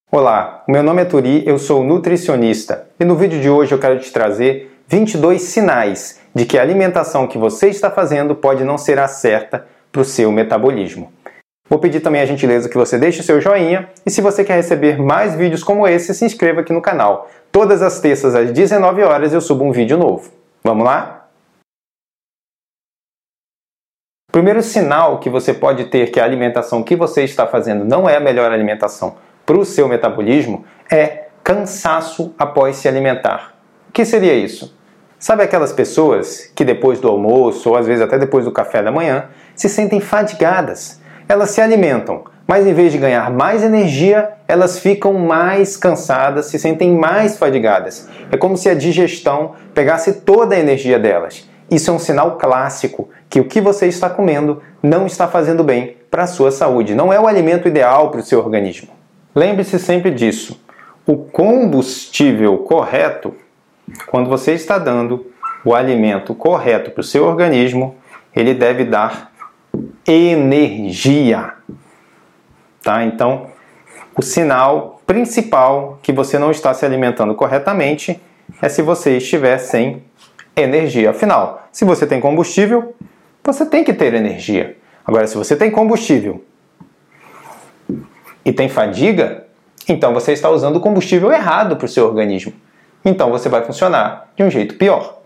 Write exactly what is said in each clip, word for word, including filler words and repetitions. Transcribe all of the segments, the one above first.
Olá, meu nome é Turi, eu sou nutricionista e no vídeo de hoje eu quero te trazer vinte e dois sinais de que a alimentação que você está fazendo pode não ser a certa para o seu metabolismo. Vou pedir também a gentileza que você deixe o seu joinha e se você quer receber mais vídeos como esse, se inscreva aqui no canal. Todas as terças às dezenove horas eu subo um vídeo novo. Vamos lá? O primeiro sinal que você pode ter que a alimentação que você está fazendo não é a melhor alimentação para o seu metabolismo é cansaço após se alimentar. O que seria isso? Sabe aquelas pessoas que depois do almoço, ou às vezes até depois do café da manhã, se sentem fadigadas? Elas se alimentam, mas em vez de ganhar mais energia, elas ficam mais cansadas, se sentem mais fadigadas. É como se a digestão pegasse toda a energia delas. Isso é um sinal clássico que o que você está comendo não está fazendo bem para a sua saúde. Não é o alimento ideal para o seu organismo. Lembre-se sempre disso. O combustível correto, quando você está dando o alimento correto para o seu organismo, ele deve dar energia. Tá? Então, o sinal principal que você não está se alimentando corretamente é se você estiver sem energia. Afinal, se você tem combustível, você tem que ter energia. Agora, se você tem combustível e tem fadiga, então você está usando o combustível errado para o seu organismo. Então você vai funcionar de um jeito pior.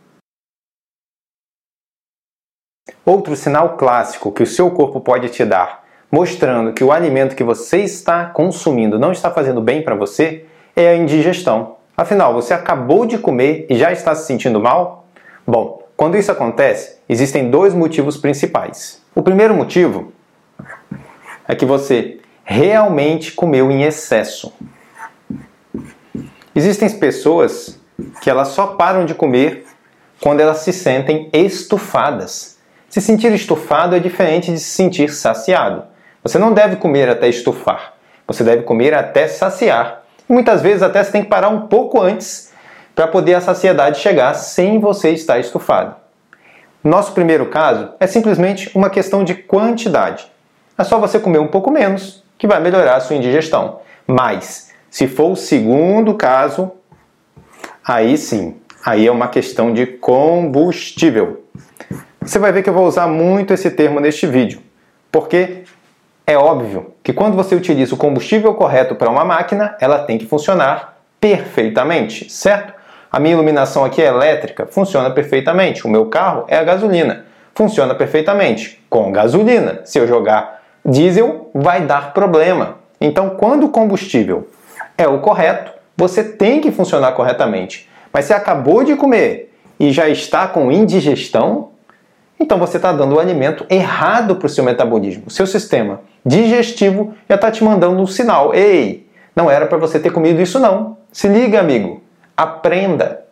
Outro sinal clássico que o seu corpo pode te dar, mostrando que o alimento que você está consumindo não está fazendo bem para você, é a indigestão. Afinal, você acabou de comer e já está se sentindo mal? Bom, quando isso acontece, existem dois motivos principais. O primeiro motivo é que você realmente comeu em excesso. Existem pessoas que elas só param de comer quando elas se sentem estufadas. Se sentir estufado é diferente de se sentir saciado. Você não deve comer até estufar. Você deve comer até saciar. E muitas vezes até você tem que parar um pouco antes para poder a saciedade chegar sem você estar estufado. Nosso primeiro caso é simplesmente uma questão de quantidade. É só você comer um pouco menos que vai melhorar a sua indigestão. Mas, se for o segundo caso, aí sim, aí é uma questão de combustível. Você vai ver que eu vou usar muito esse termo neste vídeo, porque é óbvio que quando você utiliza o combustível correto para uma máquina, ela tem que funcionar perfeitamente, certo? A minha iluminação aqui é elétrica, funciona perfeitamente. O meu carro é a gasolina, funciona perfeitamente com gasolina. Se eu jogar diesel, vai dar problema. Então, quando o combustível é o correto, você tem que funcionar corretamente. Mas se acabou de comer e já está com indigestão, então você está dando o alimento errado para o seu metabolismo. O seu sistema digestivo já está te mandando um sinal. Ei, não era para você ter comido isso não. Se liga, amigo. Aprenda.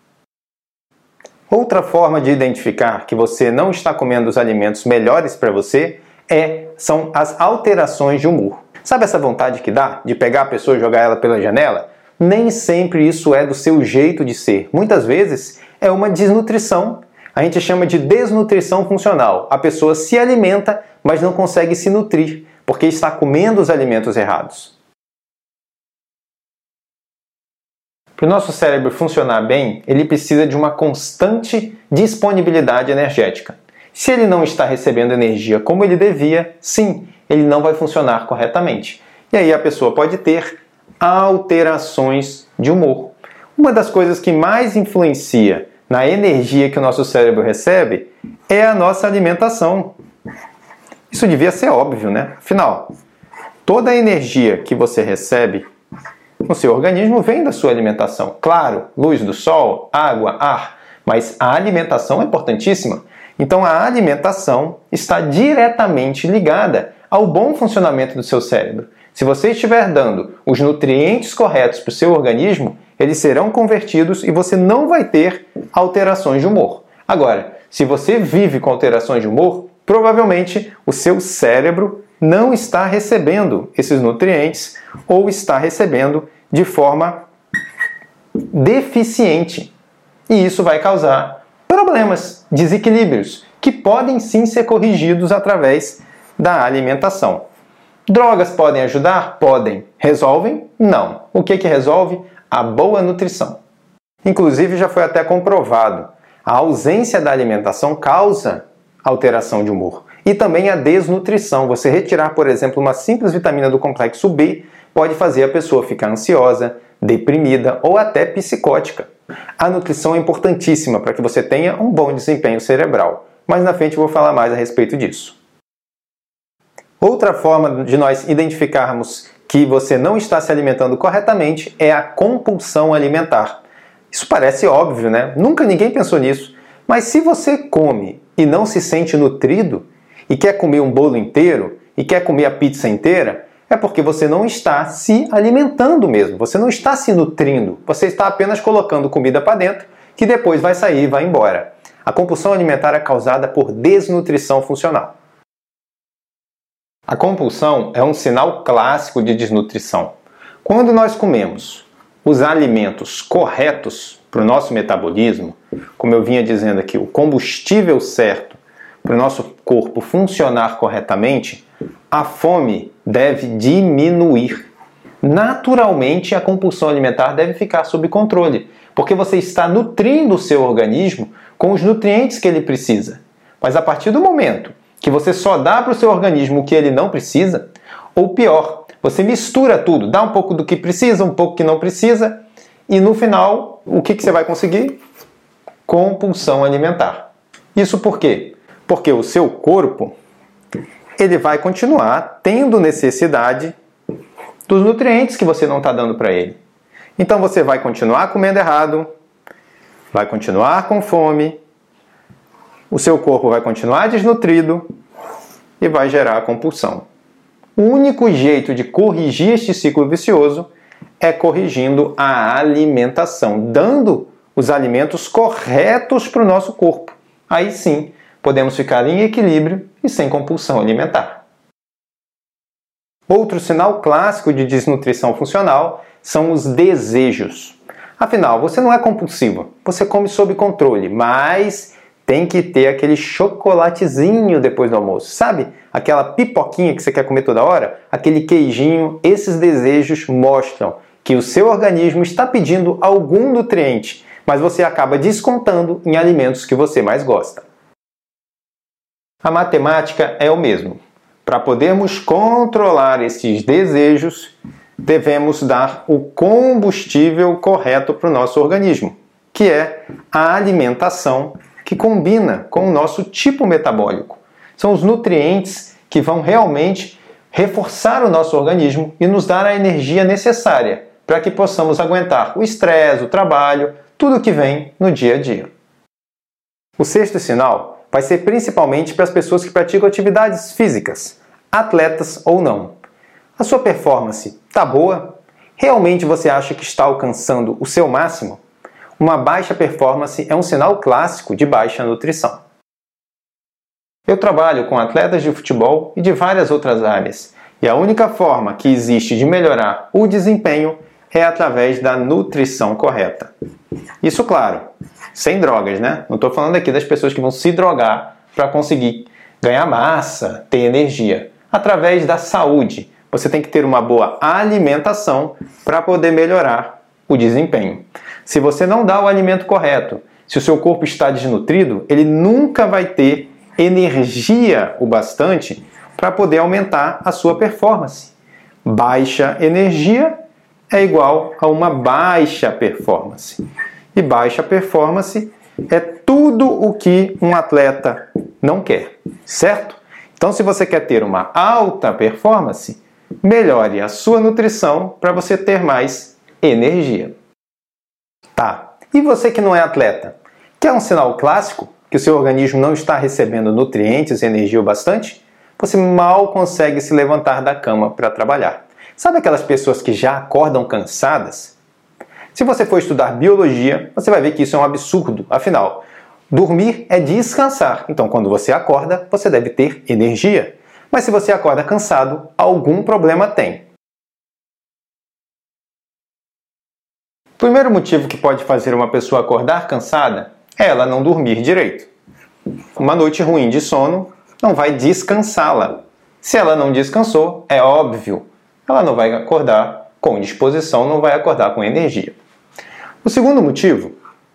Outra forma de identificar que você não está comendo os alimentos melhores para você é, são as alterações de humor. Sabe essa vontade que dá de pegar a pessoa e jogar ela pela janela? Nem sempre isso é do seu jeito de ser. Muitas vezes é uma desnutrição. A gente chama de desnutrição funcional. A pessoa se alimenta, mas não consegue se nutrir, porque está comendo os alimentos errados. Para o nosso cérebro funcionar bem, ele precisa de uma constante disponibilidade energética. Se ele não está recebendo energia como ele devia, sim, ele não vai funcionar corretamente. E aí a pessoa pode ter alterações de humor. Uma das coisas que mais influencia na energia que o nosso cérebro recebe é a nossa alimentação. Isso devia ser óbvio, né? Afinal, toda a energia que você recebe no seu organismo vem da sua alimentação. Claro, luz do sol, água, ar, mas a alimentação é importantíssima. Então a alimentação está diretamente ligada ao bom funcionamento do seu cérebro. Se você estiver dando os nutrientes corretos para o seu organismo, eles serão convertidos e você não vai ter alterações de humor. Agora, se você vive com alterações de humor, provavelmente o seu cérebro não está recebendo esses nutrientes ou está recebendo de forma deficiente. E isso vai causar problemas, desequilíbrios, que podem sim ser corrigidos através da alimentação. Drogas podem ajudar? Podem. Resolvem? Não. O que que resolve? A boa nutrição. Inclusive, já foi até comprovado. A ausência da alimentação causa alteração de humor. E também a desnutrição. Você retirar, por exemplo, uma simples vitamina do complexo B pode fazer a pessoa ficar ansiosa, deprimida ou até psicótica. A nutrição é importantíssima para que você tenha um bom desempenho cerebral. Mas na frente eu vou falar mais a respeito disso. Outra forma de nós identificarmos que você não está se alimentando corretamente é a compulsão alimentar. Isso parece óbvio, né? Nunca ninguém pensou nisso. Mas se você come e não se sente nutrido, e quer comer um bolo inteiro, e quer comer a pizza inteira, é porque você não está se alimentando mesmo. Você não está se nutrindo. Você está apenas colocando comida para dentro, que depois vai sair e vai embora. A compulsão alimentar é causada por desnutrição funcional. A compulsão é um sinal clássico de desnutrição. Quando nós comemos os alimentos corretos para o nosso metabolismo, como eu vinha dizendo aqui, o combustível certo para o nosso corpo funcionar corretamente, a fome deve diminuir. Naturalmente, a compulsão alimentar deve ficar sob controle, porque você está nutrindo o seu organismo com os nutrientes que ele precisa. Mas a partir do momento que você só dá para o seu organismo o que ele não precisa, ou pior, você mistura tudo, dá um pouco do que precisa, um pouco que não precisa, e no final, o que, que você vai conseguir? Compulsão alimentar. Isso por quê? Porque o seu corpo ele vai continuar tendo necessidade dos nutrientes que você não está dando para ele. Então você vai continuar comendo errado, vai continuar com fome, o seu corpo vai continuar desnutrido e vai gerar compulsão. O único jeito de corrigir este ciclo vicioso é corrigindo a alimentação, dando os alimentos corretos para o nosso corpo. Aí sim, podemos ficar em equilíbrio e sem compulsão alimentar. Outro sinal clássico de desnutrição funcional são os desejos. Afinal, você não é compulsivo, você come sob controle, mas tem que ter aquele chocolatezinho depois do almoço, sabe? Aquela pipoquinha que você quer comer toda hora, aquele queijinho. Esses desejos mostram que o seu organismo está pedindo algum nutriente, mas você acaba descontando em alimentos que você mais gosta. A matemática é o mesmo. Para podermos controlar esses desejos, devemos dar o combustível correto para o nosso organismo, que é a alimentação que combina com o nosso tipo metabólico. São os nutrientes que vão realmente reforçar o nosso organismo e nos dar a energia necessária para que possamos aguentar o estresse, o trabalho, tudo que vem no dia a dia. O sexto sinal vai ser principalmente para as pessoas que praticam atividades físicas, atletas ou não. A sua performance está boa? Realmente você acha que está alcançando o seu máximo? Uma baixa performance é um sinal clássico de baixa nutrição. Eu trabalho com atletas de futebol e de várias outras áreas, e a única forma que existe de melhorar o desempenho é através da nutrição correta. Isso, claro, sem drogas, né? Não estou falando aqui das pessoas que vão se drogar para conseguir ganhar massa, ter energia. Através da saúde, você tem que ter uma boa alimentação para poder melhorar o desempenho. Se você não dá o alimento correto, se o seu corpo está desnutrido, ele nunca vai ter energia o bastante para poder aumentar a sua performance. Baixa energia é igual a uma baixa performance. E baixa performance é tudo o que um atleta não quer, certo? Então, se você quer ter uma alta performance, melhore a sua nutrição para você ter mais energia. Tá, e você que não é atleta? Quer um sinal clássico que o seu organismo não está recebendo nutrientes e energia o bastante? Você mal consegue se levantar da cama para trabalhar. Sabe aquelas pessoas que já acordam cansadas? Se você for estudar biologia, você vai ver que isso é um absurdo. Afinal, dormir é descansar. Então, quando você acorda, você deve ter energia. Mas se você acorda cansado, algum problema tem. O primeiro motivo que pode fazer uma pessoa acordar cansada é ela não dormir direito. Uma noite ruim de sono não vai descansá-la. Se ela não descansou, é óbvio, ela não vai acordar com disposição, não vai acordar com energia. O segundo motivo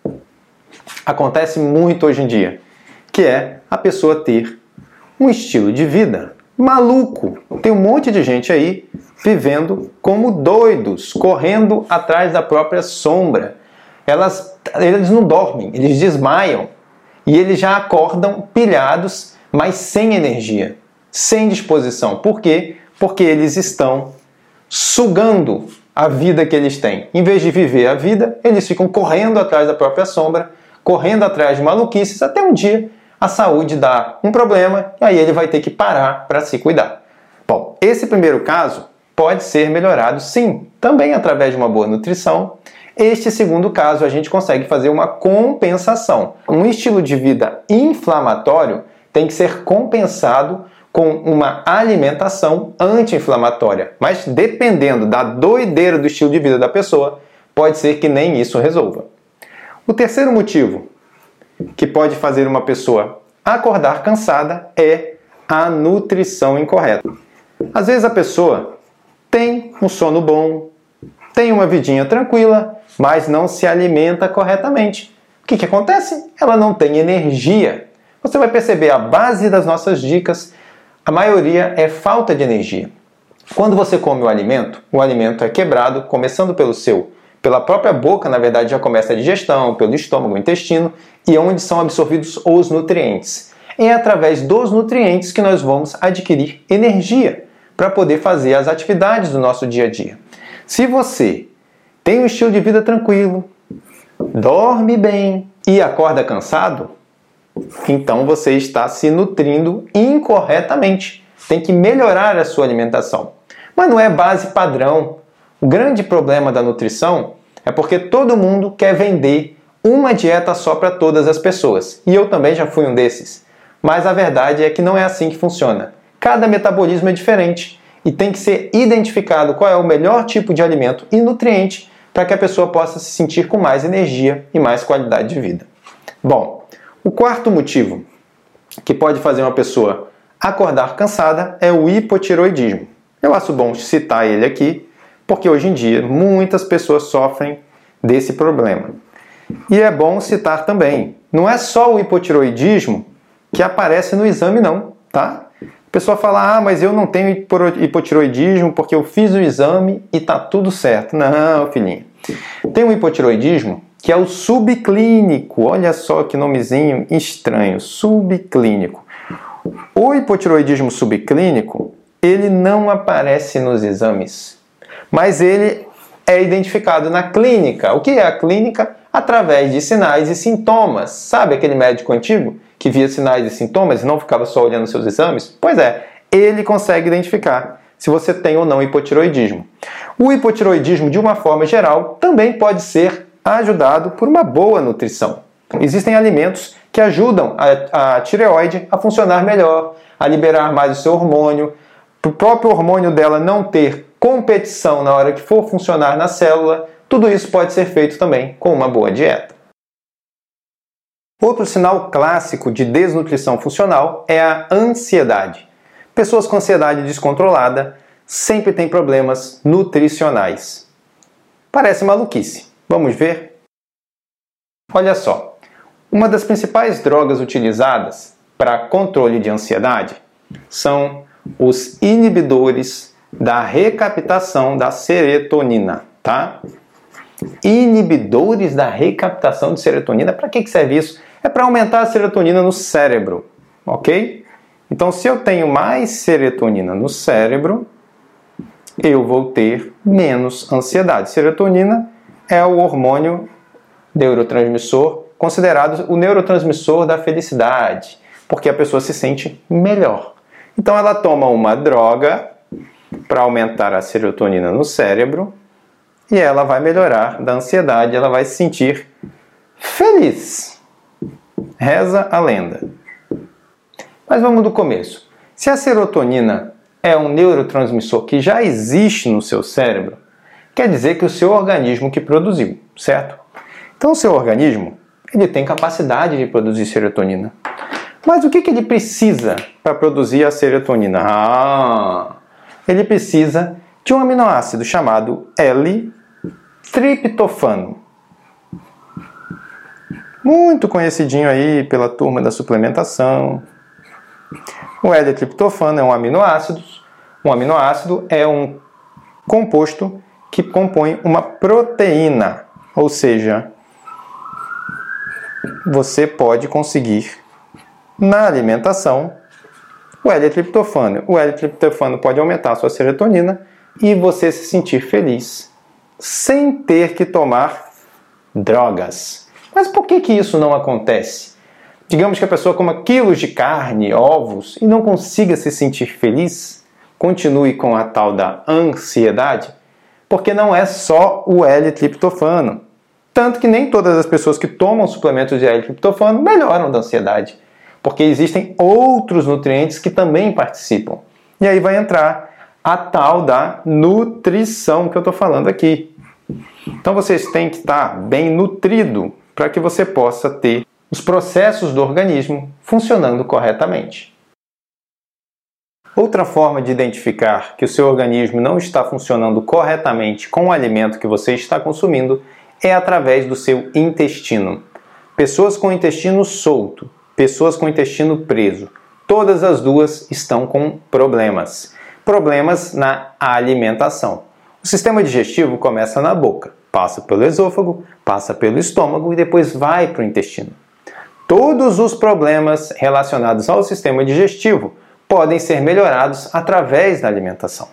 acontece muito hoje em dia, que é a pessoa ter um estilo de vida maluco. Tem um monte de gente aí vivendo como doidos, correndo atrás da própria sombra. Elas, eles não dormem, eles desmaiam e eles já acordam pilhados, mas sem energia, sem disposição. Por quê? Porque eles estão sugando a vida que eles têm. Em vez de viver a vida, eles ficam correndo atrás da própria sombra, correndo atrás de maluquices, até um dia a saúde dá um problema e aí ele vai ter que parar para se cuidar. Bom, esse primeiro caso pode ser melhorado, sim, também através de uma boa nutrição. Este segundo caso, a gente consegue fazer uma compensação. Um estilo de vida inflamatório tem que ser compensado com uma alimentação anti-inflamatória. Mas dependendo da doideira do estilo de vida da pessoa, pode ser que nem isso resolva. O terceiro motivo que pode fazer uma pessoa acordar cansada é a nutrição incorreta. Às vezes a pessoa tem um sono bom, tem uma vidinha tranquila, mas não se alimenta corretamente. O que que acontece? Ela não tem energia. Você vai perceber a base das nossas dicas, a maioria é falta de energia. Quando você come o alimento, o alimento é quebrado, começando pelo seu, pela própria boca, na verdade já começa a digestão, pelo estômago, o intestino, e onde são absorvidos os nutrientes. É através dos nutrientes que nós vamos adquirir energia para poder fazer as atividades do nosso dia a dia. Se você tem um estilo de vida tranquilo, dorme bem e acorda cansado, então você está se nutrindo incorretamente. Tem que melhorar a sua alimentação. Mas não é base padrão. O grande problema da nutrição é porque todo mundo quer vender uma dieta só para todas as pessoas. E eu também já fui um desses. Mas a verdade é que não é assim que funciona. Cada metabolismo é diferente e tem que ser identificado qual é o melhor tipo de alimento e nutriente para que a pessoa possa se sentir com mais energia e mais qualidade de vida. Bom, o quarto motivo que pode fazer uma pessoa acordar cansada é o hipotireoidismo. Eu acho bom citar ele aqui, porque hoje em dia muitas pessoas sofrem desse problema. E é bom citar também, não é só o hipotireoidismo que aparece no exame não, tá? A pessoa fala, ah, mas eu não tenho hipotireoidismo porque eu fiz o exame e tá tudo certo. Não, filhinho. Tem um hipotireoidismo que é o subclínico. Olha só que nomezinho estranho, subclínico. O hipotireoidismo subclínico, ele não aparece nos exames, mas ele é identificado na clínica. O que é a clínica? Através de sinais e sintomas. Sabe aquele médico antigo que via sinais e sintomas e não ficava só olhando seus exames? Pois é, ele consegue identificar se você tem ou não hipotireoidismo. O hipotireoidismo, de uma forma geral, também pode ser ajudado por uma boa nutrição. Existem alimentos que ajudam a, a tireoide a funcionar melhor, a liberar mais o seu hormônio, para o próprio hormônio dela não ter competição na hora que for funcionar na célula. Tudo isso pode ser feito também com uma boa dieta. Outro sinal clássico de desnutrição funcional é a ansiedade. Pessoas com ansiedade descontrolada sempre têm problemas nutricionais. Parece maluquice. Vamos ver? Olha só, uma das principais drogas utilizadas para controle de ansiedade são os inibidores da recaptação da serotonina, tá? Inibidores da recaptação de serotonina, para que serve isso? É para aumentar a serotonina no cérebro, ok? Então, se eu tenho mais serotonina no cérebro, eu vou ter menos ansiedade. Serotonina é o hormônio neurotransmissor, considerado o neurotransmissor da felicidade, porque a pessoa se sente melhor. Então, ela toma uma droga para aumentar a serotonina no cérebro e ela vai melhorar da ansiedade, ela vai se sentir feliz. Reza a lenda. Mas vamos do começo. Se a serotonina é um neurotransmissor que já existe no seu cérebro, quer dizer que o seu organismo que produziu, certo? Então o seu organismo, ele tem capacidade de produzir serotonina. Mas o que, que ele precisa para produzir a serotonina? Ah, ele precisa de um aminoácido chamado L-triptofano. Muito conhecidinho aí pela turma da suplementação. O L-triptofano é um aminoácido. Um aminoácido é um composto que compõe uma proteína, ou seja, você pode conseguir na alimentação o L-triptofano. O L-triptofano pode aumentar a sua serotonina e você se sentir feliz sem ter que tomar drogas. Mas por que que isso não acontece? Digamos que a pessoa coma quilos de carne, ovos e não consiga se sentir feliz, continue com a tal da ansiedade, porque não é só o L-triptofano. Tanto que nem todas as pessoas que tomam suplementos de L-triptofano melhoram da ansiedade, porque existem outros nutrientes que também participam. E aí vai entrar a tal da nutrição que eu estou falando aqui. Então vocês têm que estar bem nutrido para que você possa ter os processos do organismo funcionando corretamente. Outra forma de identificar que o seu organismo não está funcionando corretamente com o alimento que você está consumindo é através do seu intestino. Pessoas com intestino solto, pessoas com intestino preso, todas as duas estão com problemas. Problemas na alimentação. O sistema digestivo começa na boca, passa pelo esôfago, passa pelo estômago e depois vai para o intestino. Todos os problemas relacionados ao sistema digestivo podem ser melhorados através da alimentação.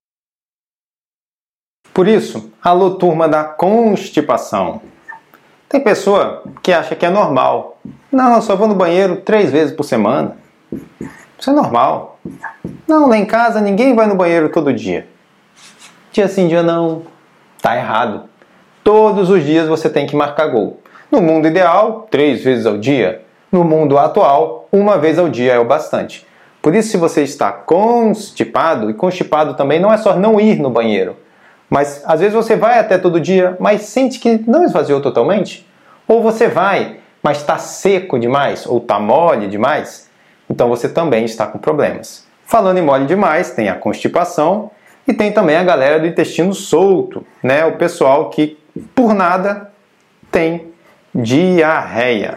Por isso, alô turma da constipação. Tem pessoa que acha que é normal. Não, eu só vou no banheiro três vezes por semana. Isso é normal. Não, lá em casa ninguém vai no banheiro todo dia. Dia sim, dia não. Tá errado. Todos os dias você tem que marcar gol. No mundo ideal, três vezes ao dia. No mundo atual, uma vez ao dia é o bastante. Por isso, se você está constipado, e constipado também não é só não ir no banheiro, mas às vezes você vai até todo dia, mas sente que não esvaziou totalmente. Ou você vai, mas está seco demais, ou está mole demais, então você também está com problemas. Falando em mole demais, tem a constipação e tem também a galera do intestino solto, né? O pessoal que, por nada, tem diarreia.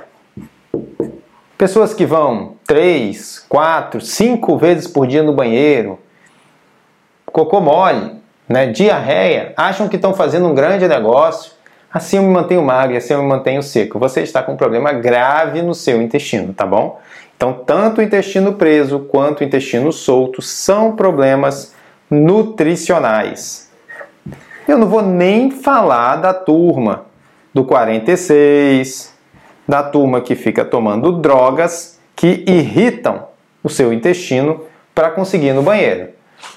Pessoas que vão três, quatro, cinco vezes por dia no banheiro, cocô mole, né, diarreia, acham que estão fazendo um grande negócio. Assim eu me mantenho magro, assim eu me mantenho seco. Você está com um problema grave no seu intestino, tá bom? Então, tanto o intestino preso quanto o intestino solto são problemas nutricionais. Eu não vou nem falar da turma do quarenta e seis, da turma que fica tomando drogas que irritam o seu intestino para conseguir ir no banheiro.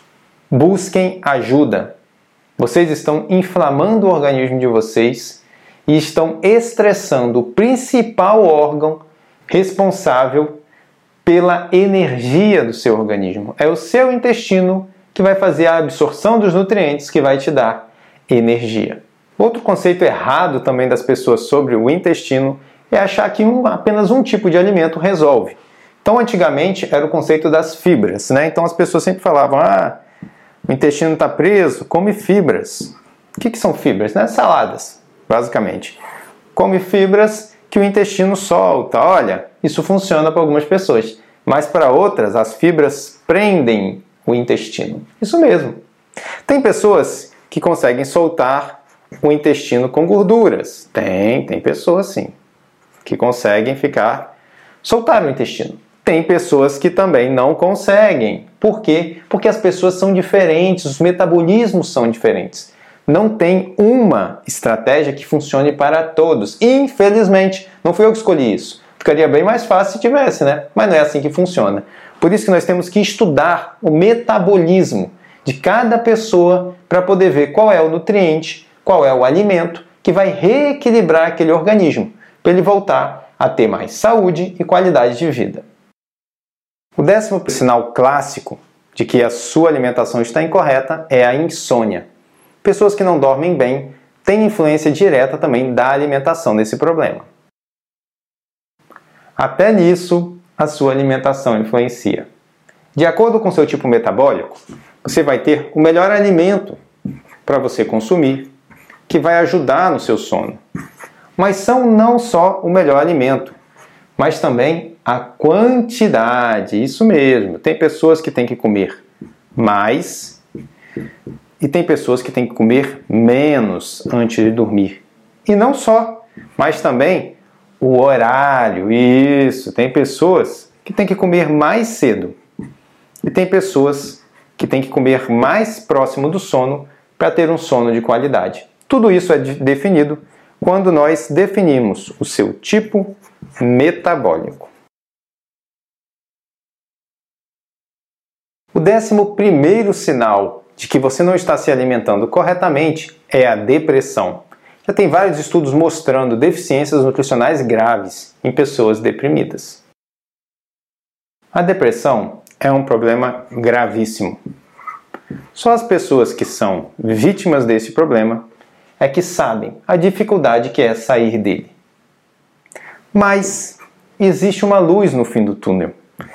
Busquem ajuda. Vocês estão inflamando o organismo de vocês e estão estressando o principal órgão responsável pela energia do seu organismo. É o seu intestino que vai fazer a absorção dos nutrientes que vai te dar energia. Outro conceito errado também das pessoas sobre o intestino é achar que um, apenas um tipo de alimento resolve. Então, antigamente, era o conceito das fibras, né? Então, as pessoas sempre falavam, ah, o intestino está preso, come fibras. O que, que são fibras? Né? Saladas, basicamente. Come fibras que o intestino solta. Olha, isso funciona para algumas pessoas, mas para outras, as fibras prendem o intestino. Isso mesmo. Tem pessoas que conseguem soltar o intestino com gorduras. Tem, tem pessoas sim, que conseguem ficar, soltar o intestino. Tem pessoas que também não conseguem. Por quê? Porque as pessoas são diferentes, os metabolismos são diferentes. Não tem uma estratégia que funcione para todos. Infelizmente, não fui eu que escolhi isso. Ficaria bem mais fácil se tivesse, né? Mas não é assim que funciona. Por isso que nós temos que estudar o metabolismo de cada pessoa para poder ver qual é o nutriente, qual é o alimento que vai reequilibrar aquele organismo, para ele voltar a ter mais saúde e qualidade de vida. O décimo sinal clássico de que a sua alimentação está incorreta é a insônia. Pessoas que não dormem bem têm influência direta também da alimentação nesse problema. Até nisso, a sua alimentação influencia. De acordo com seu tipo metabólico, você vai ter o melhor alimento para você consumir, que vai ajudar no seu sono. Mas são não só o melhor alimento, mas também a quantidade. Isso mesmo. Tem pessoas que têm que comer mais e tem pessoas que têm que comer menos antes de dormir. E não só, mas também o horário. Isso. Tem pessoas que têm que comer mais cedo e tem pessoas que têm que comer mais próximo do sono para ter um sono de qualidade. Tudo isso é definido quando nós definimos o seu tipo metabólico. O décimo primeiro sinal de que você não está se alimentando corretamente é a depressão. Já tem vários estudos mostrando deficiências nutricionais graves em pessoas deprimidas. A depressão é um problema gravíssimo. Só as pessoas que são vítimas desse problema é que sabem a dificuldade que é sair dele. Mas existe uma luz no fim do túnel,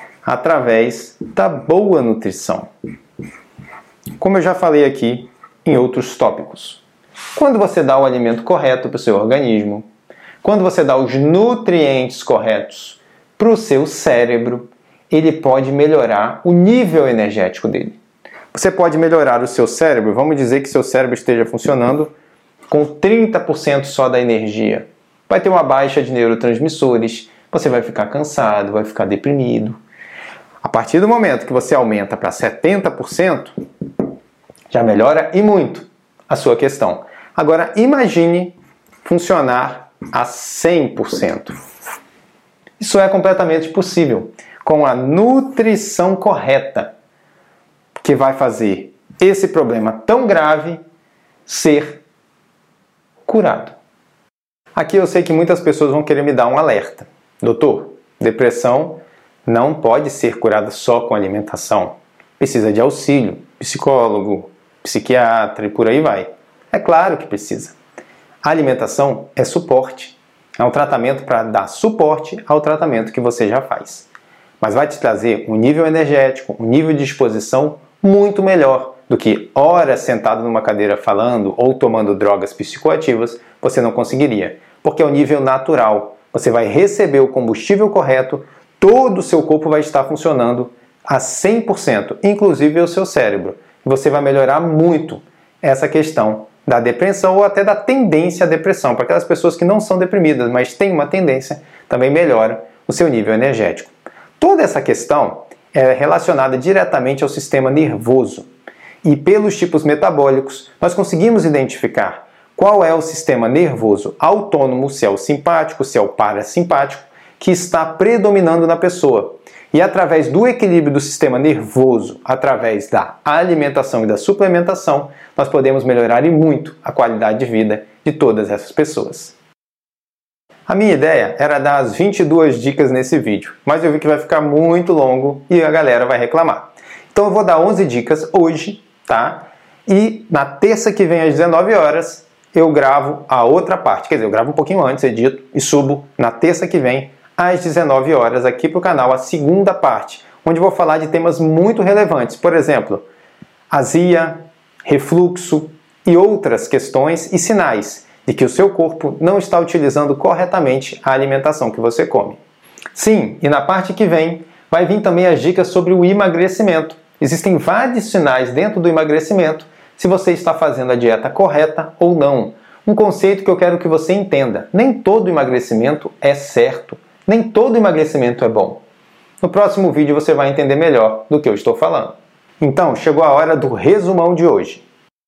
através da boa nutrição. Como eu já falei aqui em outros tópicos. Quando você dá o alimento correto para o seu organismo, quando você dá os nutrientes corretos para o seu cérebro, ele pode melhorar o nível energético dele. Você pode melhorar o seu cérebro, vamos dizer que seu cérebro esteja funcionando com trinta por cento só da energia. Vai ter uma baixa de neurotransmissores, você vai ficar cansado, vai ficar deprimido. A partir do momento que você aumenta para setenta por cento, já melhora e muito a sua questão. Agora imagine funcionar a cem por cento. Isso é completamente possível com a nutrição correta, que vai fazer esse problema tão grave ser curado. Aqui eu sei que muitas pessoas vão querer me dar um alerta. Doutor, depressão não pode ser curada só com alimentação. Precisa de auxílio, psicólogo, psiquiatra e por aí vai. É claro que precisa. A alimentação é suporte. É um tratamento para dar suporte ao tratamento que você já faz. Mas vai te trazer um nível energético, um nível de disposição muito melhor do que horas sentado numa cadeira falando ou tomando drogas psicoativas, você não conseguiria. Porque é o nível natural. Você vai receber o combustível correto, todo o seu corpo vai estar funcionando a cem por cento, inclusive o seu cérebro. Você vai melhorar muito essa questão da depressão ou até da tendência à depressão. Para aquelas pessoas que não são deprimidas, mas têm uma tendência, também melhora o seu nível energético. Toda essa questão é relacionada diretamente ao sistema nervoso. E pelos tipos metabólicos, nós conseguimos identificar qual é o sistema nervoso autônomo, se é o simpático, se é o parasimpático, que está predominando na pessoa. E através do equilíbrio do sistema nervoso, através da alimentação e da suplementação, nós podemos melhorar e muito a qualidade de vida de todas essas pessoas. A minha ideia era dar as vinte e duas dicas nesse vídeo, mas eu vi que vai ficar muito longo e a galera vai reclamar. Então eu vou dar onze dicas hoje, tá? E na terça que vem às dezenove horas eu gravo a outra parte. Quer dizer, eu gravo um pouquinho antes, edito e subo na terça que vem às dezenove horas aqui para o canal a segunda parte, onde eu vou falar de temas muito relevantes. Por exemplo, azia, refluxo e outras questões e sinais de que o seu corpo não está utilizando corretamente a alimentação que você come. Sim, e na parte que vem vai vir também as dicas sobre o emagrecimento. Existem vários sinais dentro do emagrecimento se você está fazendo a dieta correta ou não. Um conceito que eu quero que você entenda. Nem todo emagrecimento é certo. Nem todo emagrecimento é bom. No próximo vídeo você vai entender melhor do que eu estou falando. Então, chegou a hora do resumão de hoje.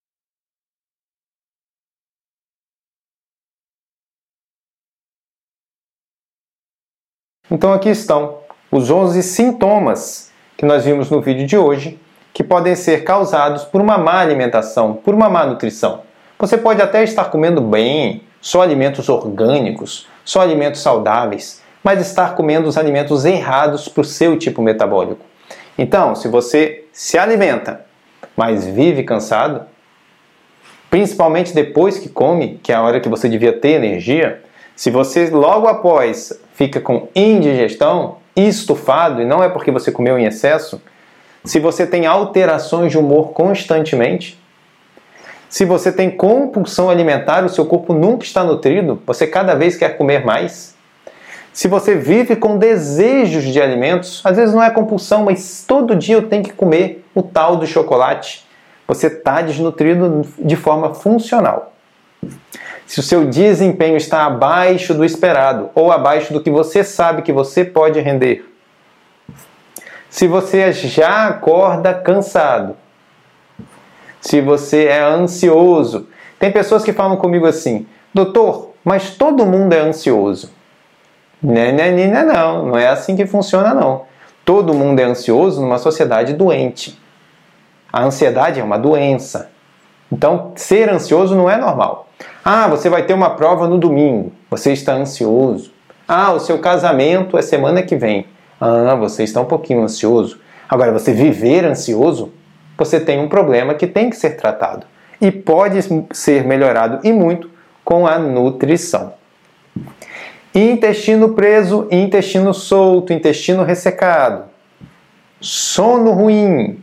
Então aqui estão os onze sintomas que nós vimos no vídeo de hoje, que podem ser causados por uma má alimentação, por uma má nutrição. Você pode até estar comendo bem, só alimentos orgânicos, só alimentos saudáveis, mas estar comendo os alimentos errados para o seu tipo metabólico. Então, se você se alimenta, mas vive cansado, principalmente depois que come, que é a hora que você devia ter energia, se você logo após fica com indigestão, estufado, e não é porque você comeu em excesso, se você tem alterações de humor constantemente, se você tem compulsão alimentar, o seu corpo nunca está nutrido, você cada vez quer comer mais, se você vive com desejos de alimentos, às vezes não é compulsão, mas todo dia eu tenho que comer o tal do chocolate, você está desnutrido de forma funcional. Se o seu desempenho está abaixo do esperado ou abaixo do que você sabe que você pode render, se você já acorda cansado, se você é ansioso. Tem pessoas que falam comigo assim: doutor, mas todo mundo é ansioso. Não, não, não, não é assim que funciona não. Todo mundo é ansioso numa sociedade doente. A ansiedade é uma doença. Então, ser ansioso não é normal. Ah, você vai ter uma prova no domingo, você está ansioso. Ah, o seu casamento é semana que vem. Ah, você está um pouquinho ansioso. Agora, você viver ansioso, você tem um problema que tem que ser tratado. E pode ser melhorado e muito com a nutrição. Intestino preso, intestino solto, intestino ressecado, sono ruim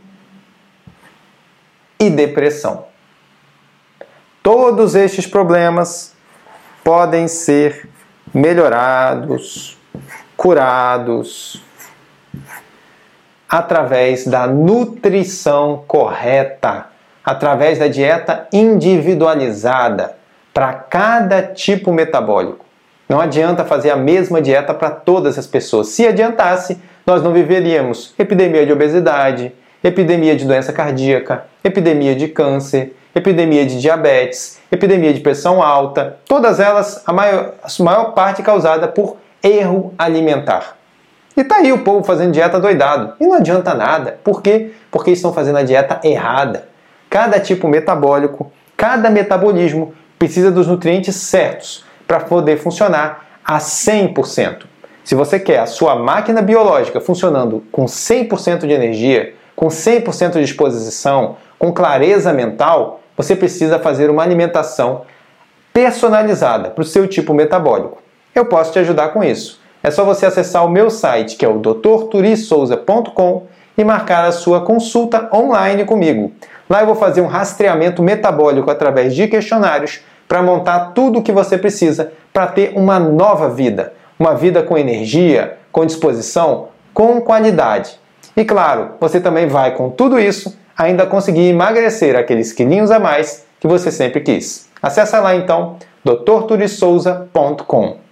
e depressão. Todos estes problemas podem ser melhorados, curados, através da nutrição correta, através da dieta individualizada para cada tipo metabólico. Não adianta fazer a mesma dieta para todas as pessoas. Se adiantasse, nós não viveríamos epidemia de obesidade, epidemia de doença cardíaca, epidemia de câncer, epidemia de diabetes, epidemia de pressão alta, todas elas, a maior, a maior parte causada por erro alimentar. E tá aí o povo fazendo dieta doidado. E não adianta nada. Por quê? Porque estão fazendo a dieta errada. Cada tipo metabólico, cada metabolismo precisa dos nutrientes certos para poder funcionar a cem por cento. Se você quer a sua máquina biológica funcionando com cem por cento de energia, com cem por cento de disposição, com clareza mental, você precisa fazer uma alimentação personalizada para o seu tipo metabólico. Eu posso te ajudar com isso. É só você acessar o meu site, que é o doutor turi souza ponto com, e marcar a sua consulta online comigo. Lá eu vou fazer um rastreamento metabólico através de questionários para montar tudo o que você precisa para ter uma nova vida. Uma vida com energia, com disposição, com qualidade. E claro, você também vai, com tudo isso, ainda conseguir emagrecer aqueles quilinhos a mais que você sempre quis. Acesse lá então doutor turi souza ponto com.